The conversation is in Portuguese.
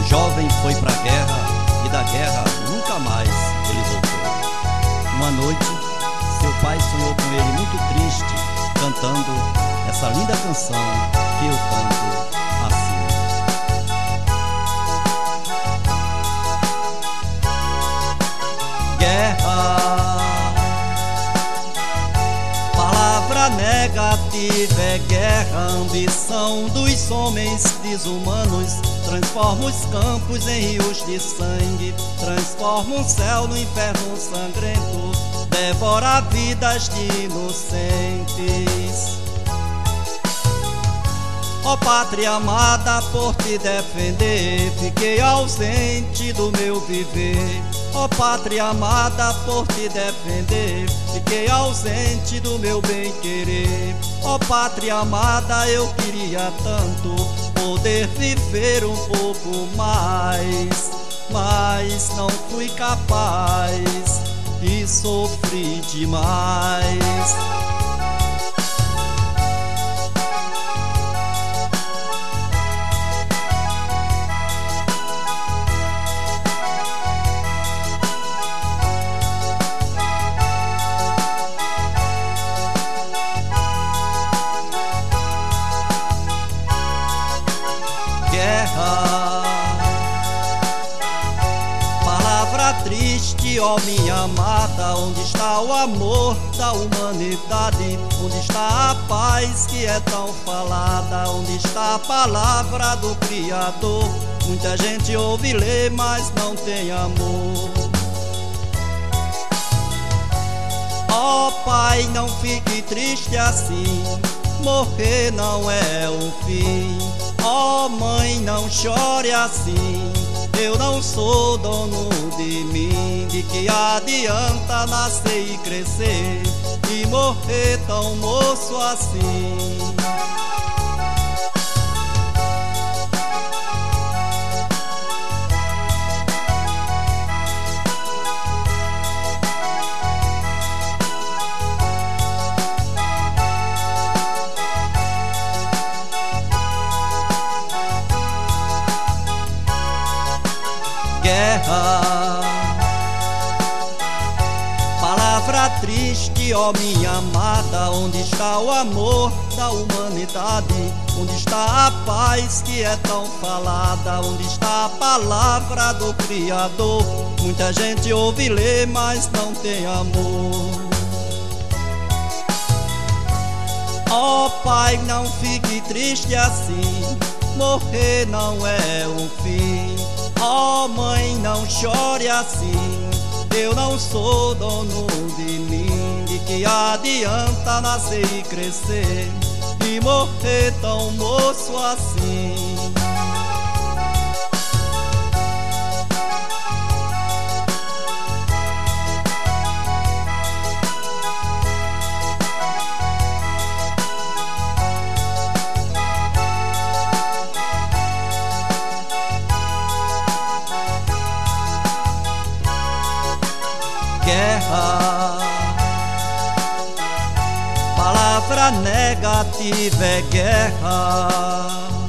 Jovem foi pra guerra e da guerra nunca mais ele voltou. Uma noite, seu pai sonhou com ele muito triste, cantando essa linda canção que eu canto assim. Guerra, palavra negativa é guerra, ambição dos homens desumanos. Transforma os campos em rios de sangue, transforma o céu no inferno sangrento, devora vidas de inocentes. Ó pátria amada, por te defender, fiquei ausente do meu viver. Ó pátria amada, por te defender, fiquei ausente do meu bem-querer. Ó pátria amada, eu queria tanto poder viver um pouco mais, mas não fui capaz e sofri demais. Palavra triste, ó minha amada, onde está o amor da humanidade? Onde está a paz que é tão falada? Onde está a palavra do Criador? Muita gente ouve ler, mas não tem amor. Ó Pai, não fique triste assim, morrer não é o fim. Ó mãe, não chore assim, eu não sou dono de mim. De que adianta nascer e crescer e morrer tão moço assim? Guerra, palavra triste, ó minha amada, onde está o amor da humanidade? Onde está a paz que é tão falada? Onde está a palavra do Criador? Muita gente ouve ler, mas não tem amor. Ó Pai, não fique triste assim, morrer não é o fim. Ó mãe, não chore assim, eu não sou dono de mim. De que adianta nascer e crescer e morrer tão moço assim? Guerra, palavra negativa é guerra.